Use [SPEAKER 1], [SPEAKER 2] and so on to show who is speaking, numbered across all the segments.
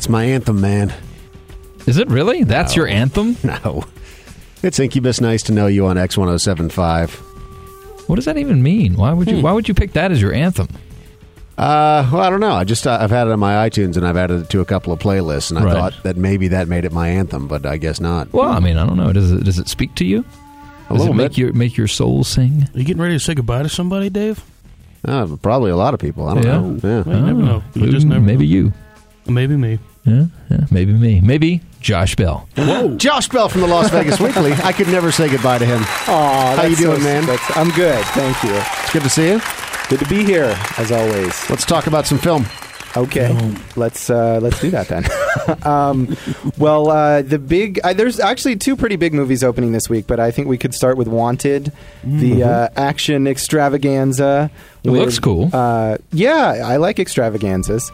[SPEAKER 1] That's my anthem, man.
[SPEAKER 2] Is it really? That's your anthem?
[SPEAKER 1] No. It's Incubus, Nice to Know You on X1075.
[SPEAKER 2] What does that even mean? Why would you pick that as your anthem?
[SPEAKER 1] Well, I don't know. I've had it on my iTunes, and I've added it to a couple of playlists, and I thought that maybe that made it my anthem, but I guess not.
[SPEAKER 2] Well, I mean, I don't know. Does it speak to you? Does it make your soul sing?
[SPEAKER 3] Are you getting ready to say goodbye to somebody, Dave?
[SPEAKER 1] Probably a lot of people. I don't know. Yeah.
[SPEAKER 3] Well, you never know. You just never
[SPEAKER 2] maybe
[SPEAKER 3] know.
[SPEAKER 2] you.
[SPEAKER 3] Maybe me.
[SPEAKER 2] Yeah, maybe me. Maybe Josh Bell.
[SPEAKER 1] Whoa. Josh Bell from the Las Vegas Weekly. I could never say goodbye to him.
[SPEAKER 4] Aw,
[SPEAKER 1] how you doing, man?
[SPEAKER 4] I'm good, thank you.
[SPEAKER 1] It's good to see you.
[SPEAKER 4] Good to be here, as always.
[SPEAKER 1] Let's talk about some film.
[SPEAKER 4] Okay, let's do that then. There's actually two pretty big movies opening this week, but I think we could start with Wanted, the action extravaganza.
[SPEAKER 2] It looks cool.
[SPEAKER 4] Yeah, I like extravaganzas.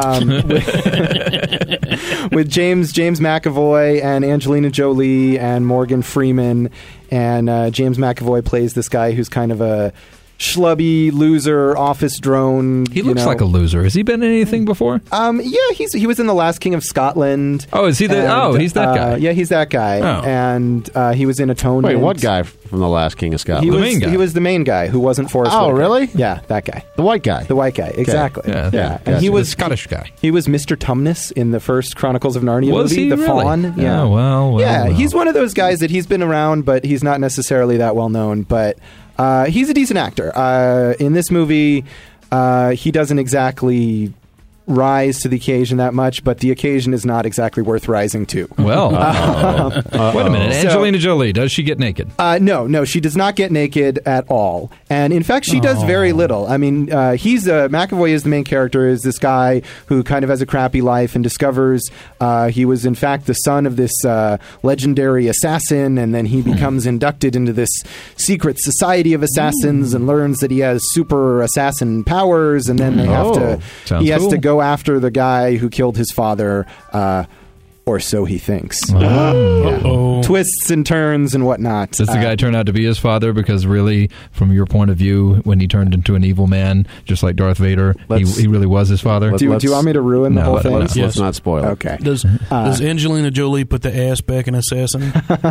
[SPEAKER 4] With James McAvoy and Angelina Jolie and Morgan Freeman, and James McAvoy plays this guy who's kind of a schlubby loser office drone.
[SPEAKER 2] He looks like a loser. Has he been in anything before?
[SPEAKER 4] Yeah, he was in The Last King of Scotland.
[SPEAKER 2] Oh, is he he's that guy.
[SPEAKER 4] Yeah, he's that guy.
[SPEAKER 2] Oh.
[SPEAKER 4] And he was in Atonement.
[SPEAKER 1] Wait, what guy from The Last King of Scotland?
[SPEAKER 2] The main guy.
[SPEAKER 4] He was the main guy who wasn't Forrest
[SPEAKER 1] Oh,
[SPEAKER 4] Whitaker.
[SPEAKER 1] really?
[SPEAKER 4] Yeah, that guy.
[SPEAKER 1] The white guy.
[SPEAKER 4] The white guy, exactly.
[SPEAKER 2] Yeah.
[SPEAKER 4] And he was
[SPEAKER 2] the Scottish guy.
[SPEAKER 4] He was Mr. Tumnus in the first Chronicles of Narnia
[SPEAKER 2] Was
[SPEAKER 4] movie,
[SPEAKER 2] he
[SPEAKER 4] the
[SPEAKER 2] really?
[SPEAKER 4] Faun. Yeah.
[SPEAKER 2] Oh, well.
[SPEAKER 4] Yeah, he's one of those guys that he's been around, but he's not necessarily that well known. But he's a decent actor. In this movie, he doesn't exactly rise to the occasion that much, but the occasion is not exactly worth rising to.
[SPEAKER 2] Well, wait a minute. Angelina Jolie, does she get naked?
[SPEAKER 4] No, she does not get naked at all. And in fact, she does very little. I mean, McAvoy is the main character, is this guy who kind of has a crappy life and discovers he was in fact the son of this legendary assassin, and then he becomes inducted into this secret society of assassins and learns that he has super assassin powers, and then they have to go after the guy who killed his father, or so he thinks. Twists and turns and whatnot.
[SPEAKER 2] Does the guy turn out to be his father? Because really, from your point of view, when he turned into an evil man, just like Darth Vader, he really was was his father?
[SPEAKER 4] Do you want me to ruin the whole thing?
[SPEAKER 1] Let's not spoil it.
[SPEAKER 4] Okay.
[SPEAKER 3] Does Angelina Jolie put the ass back in Assassin?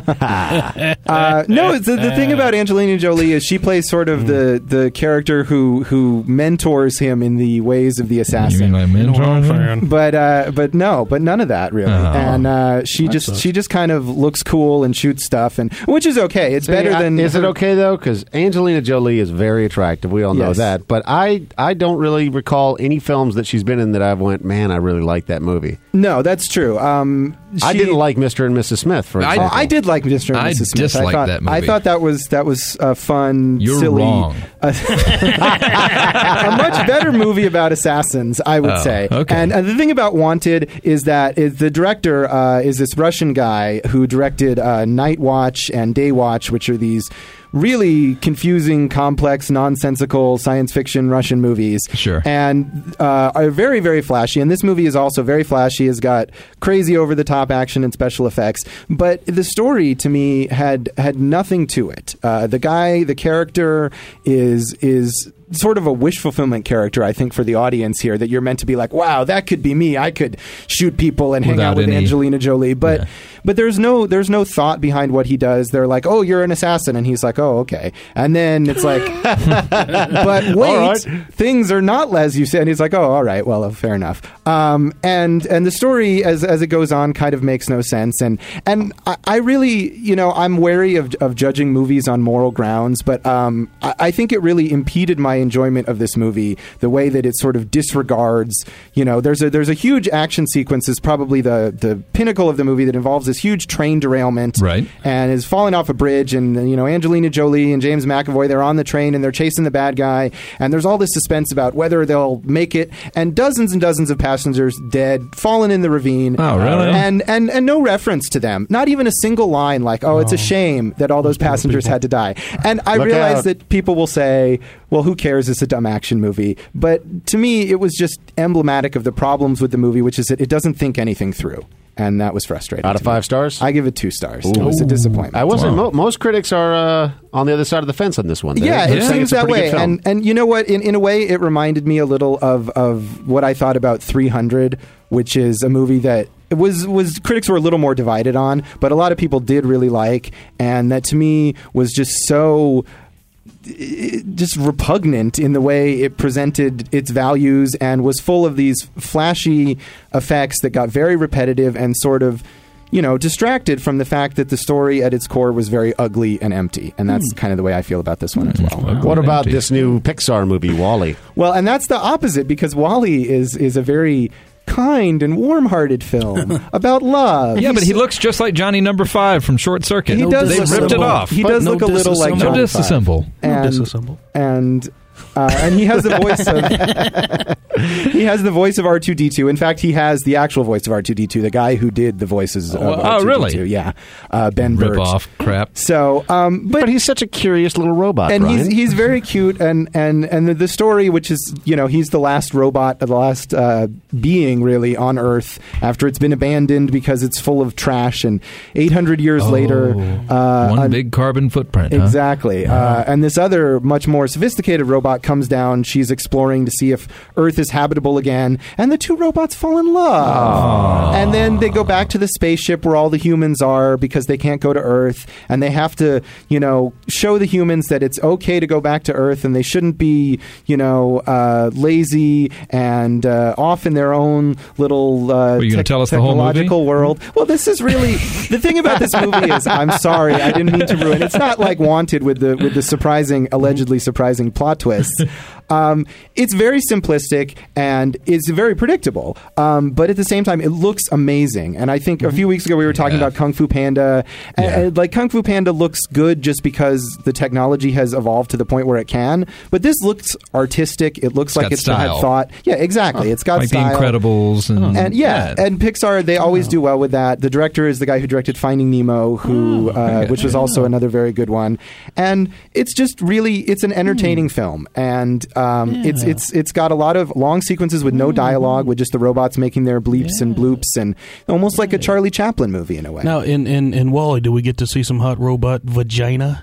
[SPEAKER 4] No, the thing about Angelina Jolie is she plays sort of the character who mentors him in the ways of the assassin.
[SPEAKER 2] You mean like mentor?
[SPEAKER 4] But none of that really. And she just kind of looks cool and shoots stuff, and which is okay. It's better than.
[SPEAKER 1] Is it okay though? Because Angelina Jolie is very attractive. We all know that. But I don't really recall any films that she's been in that I've went, man, I really like that movie.
[SPEAKER 4] No, that's true.
[SPEAKER 1] I didn't like Mr. and Mrs. Smith, for example.
[SPEAKER 4] I did like Mr. and Mrs. Smith.
[SPEAKER 2] I disliked that movie.
[SPEAKER 4] I thought that was fun,
[SPEAKER 2] You're
[SPEAKER 4] silly.
[SPEAKER 2] wrong.
[SPEAKER 4] A much better movie about assassins, I would say.
[SPEAKER 2] Okay.
[SPEAKER 4] And the thing about Wanted is that the director is this Russian guy who directed Night Watch and Day Watch, which are these really confusing, complex, nonsensical science fiction Russian movies.
[SPEAKER 2] Sure.
[SPEAKER 4] And are very, very flashy. And this movie is also very flashy. It's got crazy over-the-top action and special effects. But the story, to me, had nothing to it. The character is sort of a wish fulfillment character, I think, for the audience here, that you're meant to be like, wow, that could be me. I could shoot people and hang out with Angelina Jolie. But there's no thought behind what he does. They're like, oh, you're an assassin. And he's like, oh, okay. And then it's like, but wait, things are not as you said. And he's like, oh, all right, well, fair enough. And the story as it goes on kind of makes no sense. And I really, I'm wary of judging movies on moral grounds, but I think it really impeded my enjoyment of this movie, the way that it sort of disregards, there's a huge action sequence, is probably the pinnacle of the movie, that involves this huge train derailment,
[SPEAKER 2] right,
[SPEAKER 4] and is falling off a bridge, and Angelina Jolie and James McAvoy, they're on the train and they're chasing the bad guy, and there's all this suspense about whether they'll make it, and dozens of passengers dead, fallen in the ravine.
[SPEAKER 2] Oh, really?
[SPEAKER 4] And no reference to them, not even a single line like, oh, it's a shame that all those passengers had to die. And I realize that people will say, well, who cares? It's a dumb action movie. But to me, it was just emblematic of the problems with the movie, which is that it doesn't think anything through. and that was frustrating.
[SPEAKER 1] Out of 5 stars?
[SPEAKER 4] I give it 2 stars. It was a disappointment.
[SPEAKER 1] I wasn't. Most critics are on the other side of the fence on this one.
[SPEAKER 4] It seems that way. And you know what? In a way, it reminded me a little of what I thought about 300, which is a movie that was critics were a little more divided on, but a lot of people did really like, and that to me was just so just repugnant in the way it presented its values and was full of these flashy effects that got very repetitive and sort of, distracted from the fact that the story at its core was very ugly and empty. And that's kind of the way I feel about this one as well.
[SPEAKER 1] What about this new Pixar movie, WALL-E?
[SPEAKER 4] Well, and that's the opposite, because WALL-E is a very kind and warm-hearted film about love.
[SPEAKER 2] Yeah, but he looks just like Johnny Number 5 from Short Circuit.
[SPEAKER 4] They
[SPEAKER 2] ripped it off.
[SPEAKER 4] He does look a little like Johnny.
[SPEAKER 2] No disassemble.
[SPEAKER 4] And he has the voice of R2-D2. In fact, he has the actual voice of R2-D2, the guy who did the voices of R2-D2.
[SPEAKER 2] Oh, really?
[SPEAKER 4] Yeah, Ben Burtt.
[SPEAKER 2] Rip off crap.
[SPEAKER 4] So,
[SPEAKER 1] but he's such a curious little robot,
[SPEAKER 4] and
[SPEAKER 1] Ryan.
[SPEAKER 4] he's very cute. And the story, which is he's the last robot, the last being really on Earth after it's been abandoned because it's full of trash. And 800 years later,
[SPEAKER 2] one big carbon footprint.
[SPEAKER 4] Exactly. And this other, much more sophisticated robot comes down. She's exploring to see if Earth is habitable again, and the 2 robots fall in love. And then they go back to the spaceship where all the humans are because they can't go to Earth, and they have to, show the humans that it's okay to go back to Earth, and they shouldn't be, lazy and off in their own little technological world. Well, this is really the thing about this movie is, I'm sorry, I didn't mean to ruin. It's not like Wanted with the allegedly surprising plot twists. It's very simplistic and it's very predictable, but at the same time, it looks amazing. And I think a few weeks ago we were talking about Kung Fu Panda. And Kung Fu Panda looks good just because the technology has evolved to the point where it can. But this looks artistic. It looks like it's had thought. Yeah, exactly. It's got
[SPEAKER 2] like
[SPEAKER 4] style.
[SPEAKER 2] The Incredibles.
[SPEAKER 4] And Pixar, they always do well with that. The director is the guy who directed Finding Nemo, which was also another very good one. And it's just really, it's an entertaining film. And it's got a lot of long sequences with no dialogue, with just the robots making their bleeps and bloops, and almost like a Charlie Chaplin movie in a way.
[SPEAKER 3] Now, in WALL-E, do we get to see some hot robot vagina?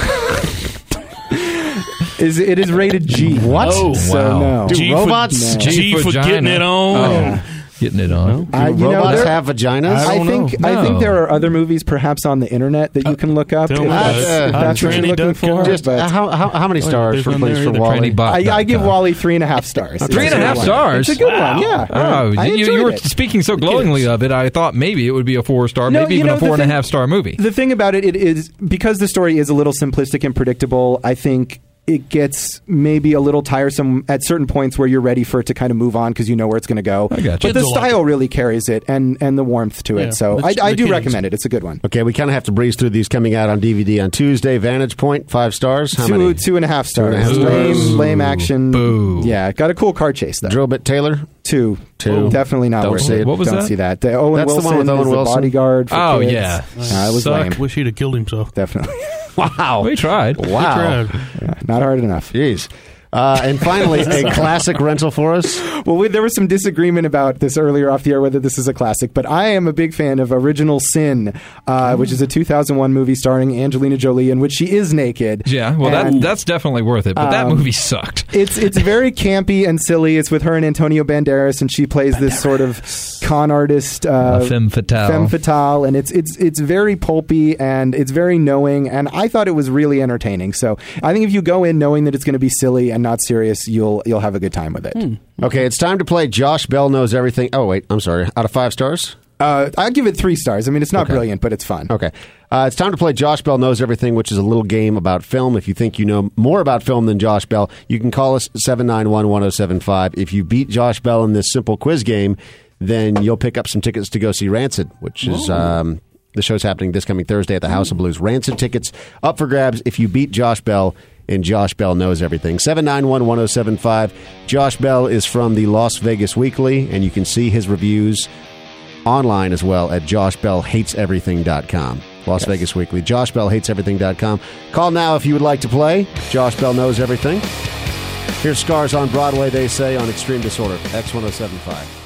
[SPEAKER 4] It is rated G.
[SPEAKER 1] What?
[SPEAKER 3] Oh,
[SPEAKER 4] so no.
[SPEAKER 1] Do robots?
[SPEAKER 3] G for getting it on.
[SPEAKER 2] Getting it on.
[SPEAKER 1] Do robots have vaginas?
[SPEAKER 4] I think there are other movies, perhaps on the internet, that you can look up. If that's what you're looking for.
[SPEAKER 1] Just, how many stars for WALL-E?
[SPEAKER 4] I give WALL-E 3.5 stars.
[SPEAKER 2] 3.5 stars?
[SPEAKER 4] It's a good one. Yeah.
[SPEAKER 2] Oh, you were speaking so glowingly of it. I thought maybe it would be a 4-star, maybe even a 4.5-star movie.
[SPEAKER 4] The thing about it is because the story is a little simplistic and predictable. I think it gets maybe a little tiresome at certain points where you're ready for it to kind of move on because you know where it's going to go.
[SPEAKER 2] I got you.
[SPEAKER 4] But the style really carries it and the warmth to it. So I do recommend it. It's a good one.
[SPEAKER 1] Okay, we kind of have to breeze through these coming out on DVD on Tuesday. Vantage Point, 5 stars. How many?
[SPEAKER 4] 2.5 stars. Lame action.
[SPEAKER 2] Boo.
[SPEAKER 4] Yeah, got a cool car chase though.
[SPEAKER 1] Drillbit Taylor?
[SPEAKER 4] 2. Definitely not worth it.
[SPEAKER 2] What was
[SPEAKER 4] Don't
[SPEAKER 2] that?
[SPEAKER 4] see that. Owen
[SPEAKER 1] That's
[SPEAKER 4] Wilson
[SPEAKER 1] the one with Owen
[SPEAKER 4] is
[SPEAKER 1] Wilson?
[SPEAKER 4] the bodyguard for kids.
[SPEAKER 2] Yeah.
[SPEAKER 4] It was lame.
[SPEAKER 3] Wish he'd have killed himself.
[SPEAKER 4] Definitely.
[SPEAKER 1] Wow.
[SPEAKER 2] We tried.
[SPEAKER 1] Wow.
[SPEAKER 4] Yeah, not hard enough.
[SPEAKER 1] Jeez. And finally, a classic rental for us.
[SPEAKER 4] Well, there was some disagreement about this earlier off the air, whether this is a classic, but I am a big fan of Original Sin, which is a 2001 movie starring Angelina Jolie, in which she is naked.
[SPEAKER 2] Yeah, well, that's definitely worth it, but that movie sucked.
[SPEAKER 4] It's very campy and silly. It's with her and Antonio Banderas, and she plays this sort of con artist,
[SPEAKER 2] femme fatale,
[SPEAKER 4] and it's very pulpy and it's very knowing, and I thought it was really entertaining. So I think if you go in knowing that it's going to be silly and not serious, you'll have a good time with it.
[SPEAKER 1] Okay, it's time to play Josh Bell Knows Everything. Oh, wait, I'm sorry. Out of 5 stars?
[SPEAKER 4] I'll give it 3 stars. I mean, it's not brilliant, but it's fun.
[SPEAKER 1] Okay. It's time to play Josh Bell Knows Everything, which is a little game about film. If you think you know more about film than Josh Bell, you can call us 791-1075. If you beat Josh Bell in this simple quiz game, then you'll pick up some tickets to go see Rancid, which is... the show's happening this coming Thursday at the House of Blues. Rancid tickets up for grabs if you beat Josh Bell, and Josh Bell Knows Everything. 791-1075. Josh Bell is from the Las Vegas Weekly, and you can see his reviews online as well at joshbellhateseverything.com. Las Vegas Weekly. joshbellhateseverything.com. Call now if you would like to play. Josh Bell Knows Everything. Here's Scars on Broadway, they say, on Extreme Disorder, X1075.